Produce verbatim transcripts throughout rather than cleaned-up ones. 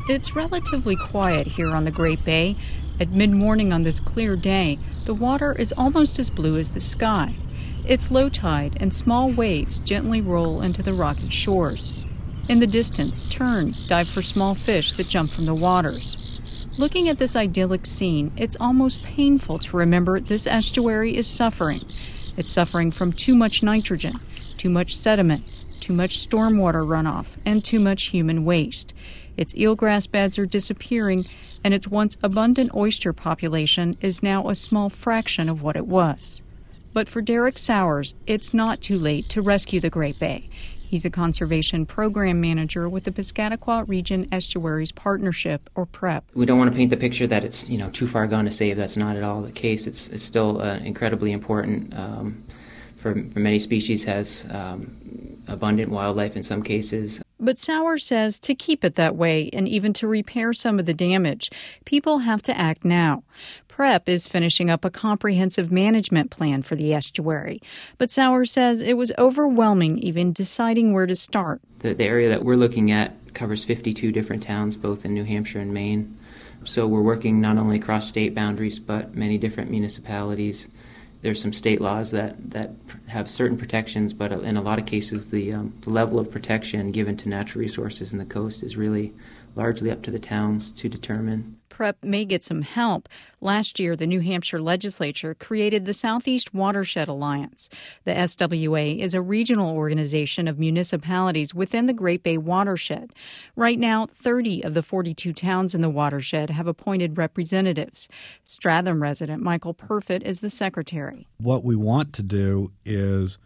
It's relatively quiet here on the Great Bay. At mid-morning on this clear day, the water is almost as blue as the sky. It's low tide, and small waves gently roll into the rocky shores. In the distance, terns dive for small fish that jump from the waters. Looking at this idyllic scene, it's almost painful to remember this estuary is suffering. It's suffering from too much nitrogen, too much sediment, too much stormwater runoff, and too much human waste. Its eelgrass beds are disappearing, and its once abundant oyster population is now a small fraction of what it was. But for Derek Sowers, it's not too late to rescue the Great Bay. He's a conservation program manager with the Piscataqua Region Estuaries Partnership, or PREP. We don't want to paint the picture that it's, you know, too far gone to save. That's not at all the case. It's, it's still uh, incredibly important um, for, for many species, has um, abundant wildlife in some cases. But Sowers says to keep it that way and even to repair some of the damage, people have to act now. PREP is finishing up a comprehensive management plan for the estuary, but Sowers says it was overwhelming even deciding where to start. The, the area that we're looking at covers fifty-two different towns, both in New Hampshire and Maine. So we're working not only across state boundaries, but many different municipalities. There's some state laws that, that have certain protections, but in a lot of cases, the, um, the level of protection given to natural resources in the coast is really largely up to the towns to determine. PREP may get some help. Last year, the New Hampshire legislature created the Southeast Watershed Alliance. The S W A is a regional organization of municipalities within the Great Bay watershed. Right now, thirty of the forty-two towns in the watershed have appointed representatives. Stratham resident Michael Perfit is the secretary. What we want to do is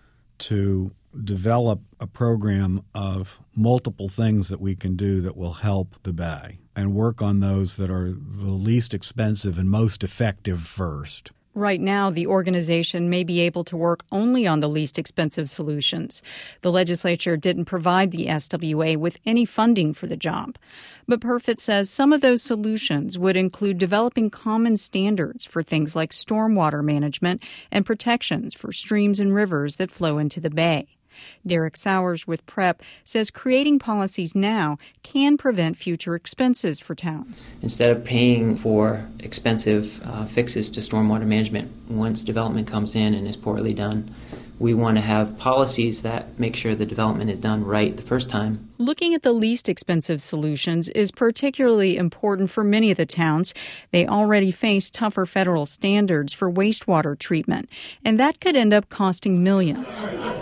to develop a program of multiple things that we can do that will help the Bay and work on those that are the least expensive and most effective first. Right now, the organization may be able to work only on the least expensive solutions. The legislature didn't provide the S W A with any funding for the job. But Perfit says some of those solutions would include developing common standards for things like stormwater management and protections for streams and rivers that flow into the Bay. Derek Sowers with PREP says creating policies now can prevent future expenses for towns. Instead of paying for expensive uh, fixes to stormwater management once development comes in and is poorly done, we want to have policies that make sure the development is done right the first time. Looking at the least expensive solutions is particularly important for many of the towns. They already face tougher federal standards for wastewater treatment, and that could end up costing millions.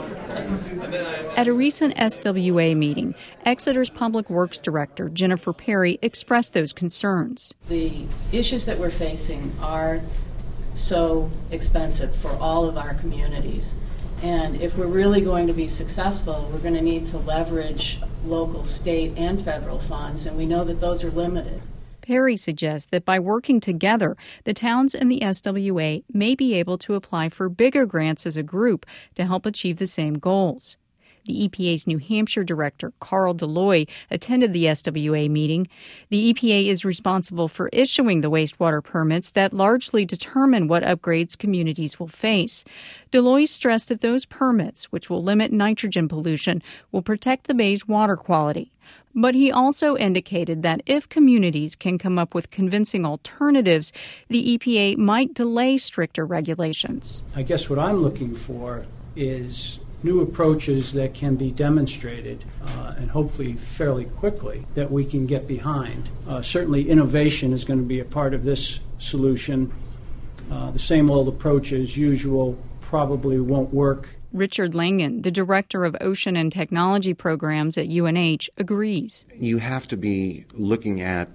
At a recent S W A meeting, Exeter's Public Works Director, Jennifer Perry, expressed those concerns. The issues that we're facing are so expensive for all of our communities. And if we're really going to be successful, we're going to need to leverage local, state, and federal funds, and we know that those are limited. Perry suggests that by working together, the towns and the S W A may be able to apply for bigger grants as a group to help achieve the same goals. The E P A's New Hampshire director, Carl Deloy, attended the S W A meeting. The E P A is responsible for issuing the wastewater permits that largely determine what upgrades communities will face. Deloy stressed that those permits, which will limit nitrogen pollution, will protect the Bay's water quality. But he also indicated that if communities can come up with convincing alternatives, the E P A might delay stricter regulations. I guess what I'm looking for is new approaches that can be demonstrated uh, and hopefully fairly quickly that we can get behind. Uh, certainly innovation is going to be a part of this solution. Uh, the same old approach as usual probably won't work. Richard Langen, the director of Ocean and Technology Programs at U N H, agrees. You have to be looking at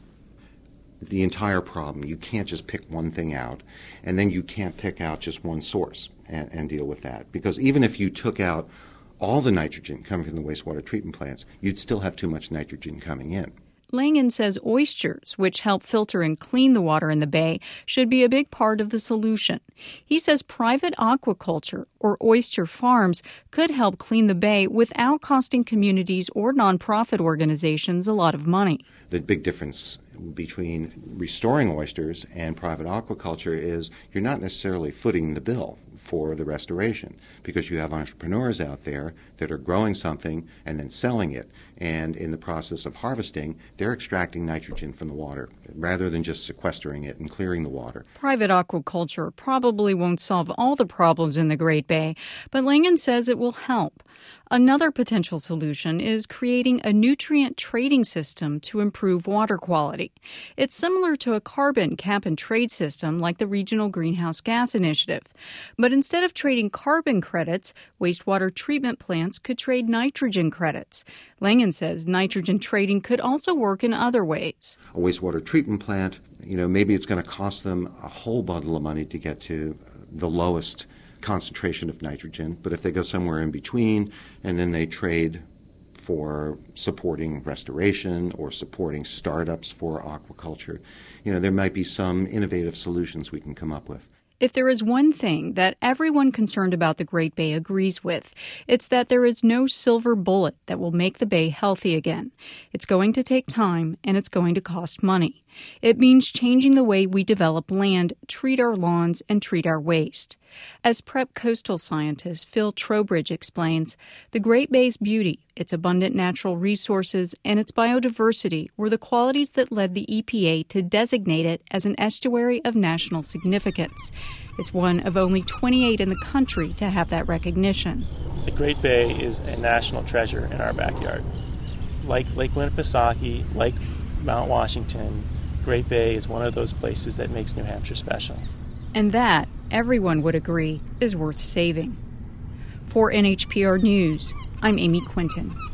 the entire problem. You can't just pick one thing out, and then you can't pick out just one source and, and deal with that. Because even if you took out all the nitrogen coming from the wastewater treatment plants, you'd still have too much nitrogen coming in. Langen says oysters, which help filter and clean the water in the Bay, should be a big part of the solution. He says private aquaculture or oyster farms could help clean the Bay without costing communities or nonprofit organizations a lot of money. The big difference between restoring oysters and private aquaculture is you're not necessarily footing the bill for the restoration, because you have entrepreneurs out there that are growing something and then selling it, and in the process of harvesting, they're extracting nitrogen from the water rather than just sequestering it and clearing the water. Private aquaculture probably won't solve all the problems in the Great Bay, but Langen says it will help. Another potential solution is creating a nutrient trading system to improve water quality. It's similar to a carbon cap and trade system like the Regional Greenhouse Gas Initiative. But instead of trading carbon credits, wastewater treatment plants could trade nitrogen credits. Langen says nitrogen trading could also work in other ways. A wastewater treatment plant, you know, maybe it's going to cost them a whole bundle of money to get to the lowest concentration of nitrogen, but if they go somewhere in between and then they trade for supporting restoration or supporting startups for aquaculture, you know, there might be some innovative solutions we can come up with. If there is one thing that everyone concerned about the Great Bay agrees with, it's that there is no silver bullet that will make the bay healthy again. It's going to take time, and it's going to cost money. It means changing the way we develop land, treat our lawns, and treat our waste. As Prep coastal scientist Phil Trowbridge explains, the Great Bay's beauty, its abundant natural resources, and its biodiversity were the qualities that led the E P A to designate it as an estuary of national significance. It's one of only twenty-eight in the country to have that recognition. The Great Bay is a national treasure in our backyard. Like Lake Winnipesaukee, like Mount Washington, Great Bay is one of those places that makes New Hampshire special. And that, everyone would agree, is worth saving. For N H P R News, I'm Amy Quinton.